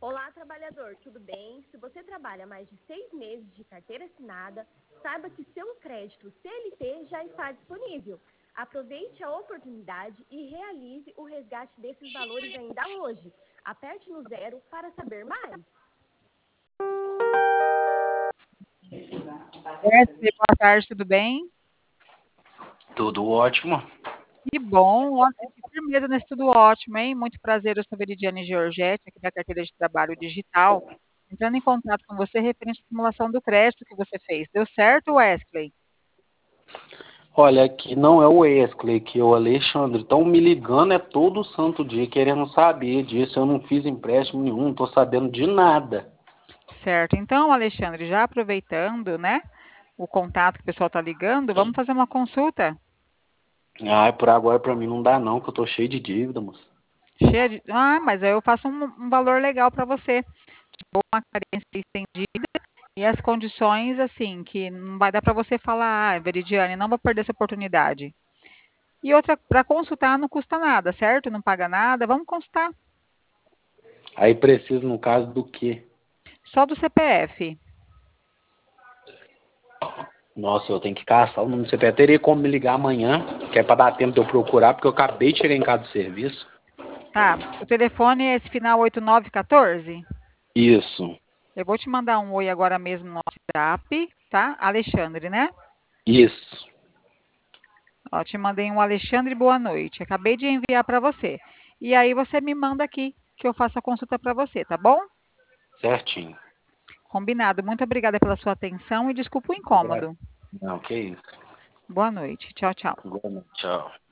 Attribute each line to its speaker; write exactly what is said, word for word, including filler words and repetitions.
Speaker 1: Olá, trabalhador, tudo bem? Se você trabalha mais de seis meses de carteira assinada, saiba que seu crédito C L T já está disponível. Aproveite a oportunidade e realize o resgate desses valores ainda hoje. Aperte no zero para saber mais.
Speaker 2: Wesley, boa tarde, tudo bem?
Speaker 3: Tudo ótimo.
Speaker 2: Que bom, olha, que firmeza nesse tudo ótimo, hein? Muito prazer, eu sou Veridiane Giorgetti, aqui da Carteira de Trabalho Digital, entrando em contato com você referente à simulação do crédito que você fez. Deu certo, Wesley?
Speaker 3: Olha, aqui não é o Wesley, que é o Alexandre. Estão me ligando é todo santo dia querendo saber disso. Eu não fiz empréstimo nenhum, não estou sabendo de nada.
Speaker 2: Certo. Então, Alexandre, já aproveitando, né, o contato que o pessoal está ligando, vamos fazer uma consulta?
Speaker 3: Ah, por agora para mim não dá não, que eu tô cheio de dívida, moço.
Speaker 2: Cheia de... Ah, mas aí eu faço um, um valor legal para você. Tipo, uma carência estendida e as condições, assim, que não vai dar para você falar, ah, Veridiane, não vou perder essa oportunidade. E outra, para consultar não custa nada, certo? Não paga nada, vamos consultar.
Speaker 3: Aí preciso, no caso, do quê?
Speaker 2: Só do C P F.
Speaker 3: Nossa, eu tenho que caçar o número do C P F. Teria como me ligar amanhã, que é para dar tempo de eu procurar, porque eu acabei de chegar em casa do serviço.
Speaker 2: Tá, o telefone é esse final oito nove um quatro?
Speaker 3: Isso,
Speaker 2: Eu vou te mandar um oi agora mesmo no WhatsApp, tá? Alexandre, né?
Speaker 3: isso.
Speaker 2: Ó, te mandei um Alexandre, boa noite. Acabei de enviar para você. E aí você me manda aqui que eu faço a consulta para você, tá bom?
Speaker 3: Certinho.
Speaker 2: Combinado. Muito obrigada pela sua atenção e desculpa o incômodo.
Speaker 3: Não, que isso.
Speaker 2: Boa noite. Tchau, tchau.
Speaker 3: Boa noite, tchau.